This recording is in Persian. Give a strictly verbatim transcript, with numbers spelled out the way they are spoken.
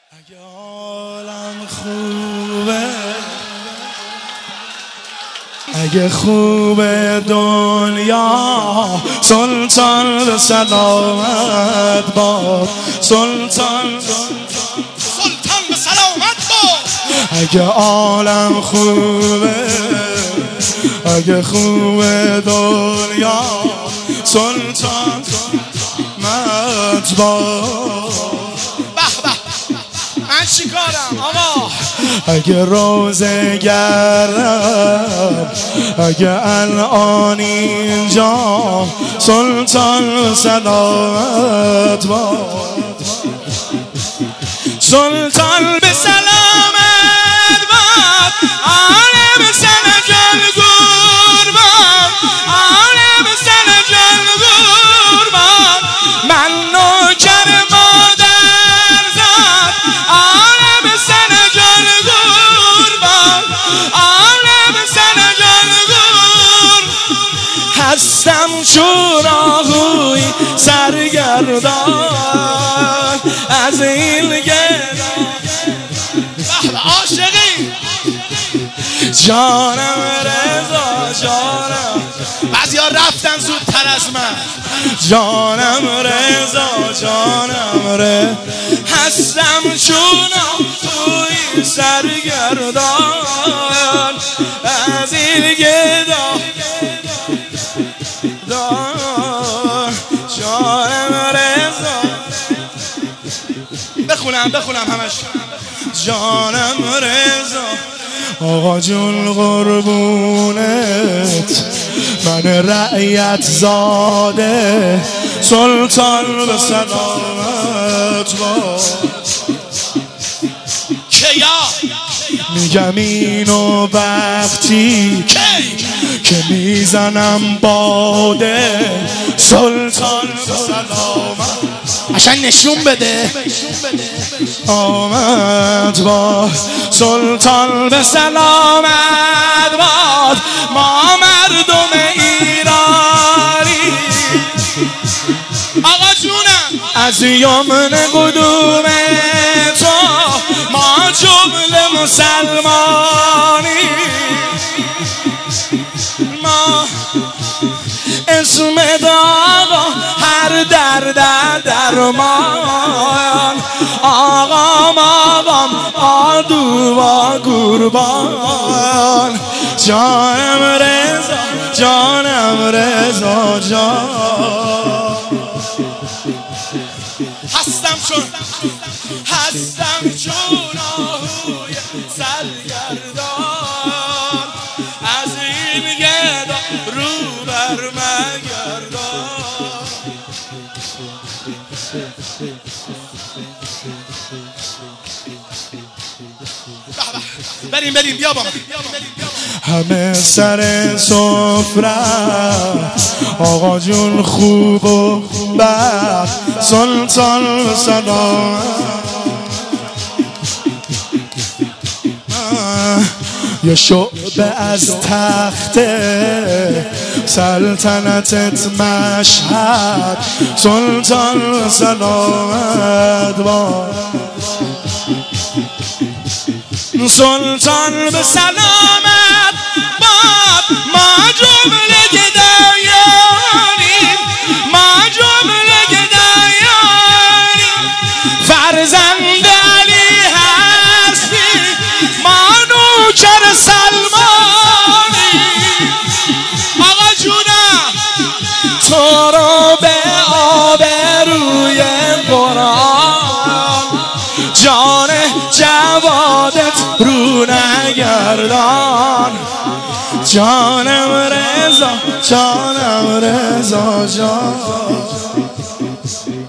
اگه حالم خوبه، اگه خوبه دنیا، سلطان به سلامت باد، سلطان سلطان به سلامت باد. اگه عالم خوبه، اگه خوبه دنیا، سلطان مت باد. من چیکارم آقا؟ اگه روزه گردم، اگه الان اینجا، سلطان سلامت باد، سلطان به سلامت باد. عالم سنجل قربان، عالم سنجل قربان. من نوکر مادر زاد، عالم سنجل قربان، عالم سنجل قربان. هستم شوراهوی سرگردان از این گردان. عاشقی جانم رضا، جانم بعضی ها رفتن زودتر از من. جانم رضا، جانم ره. هستم چونم توی سرگردان از این گردان. جانم رضا، بخونم بخونم همش. جانم رضا. آقا جون قربونت، من رعیت زاده، سلطان به سلامت باد. کیا میگم اینو وقتی که میزنم باده، سلطان به سلامت عشان نشون بده آمد باد، سلطان به سلامت باد. ما مردم ایرانی آقا جونم از یمن قدوم تو، ما جمله مسلمانی. ما اسم آقا هر درد درمان، آقا ماقام آدو و قربان. جانم رضا، جانم رضا جان. هستم چون هستم چون آهوی سرگردان از این گردان رو بر مگردان. بریم بریم بیا با من. همه سر سفره، آقا جون خوب و بد، سلطان به سلامت. یه شعبه از تخت سلطنتت مشهد، سلطان به سلامت باد، سلطان به سلامت باد. ما جمله گدایانیم، ما جمله گدایانیم. فرزند علی هستی، ما نوکر سلمانیم. آقا جونم تو رو به آبروی قرآن، جان جوادت رو نگردان. جانم رضا، جانم رضا جان.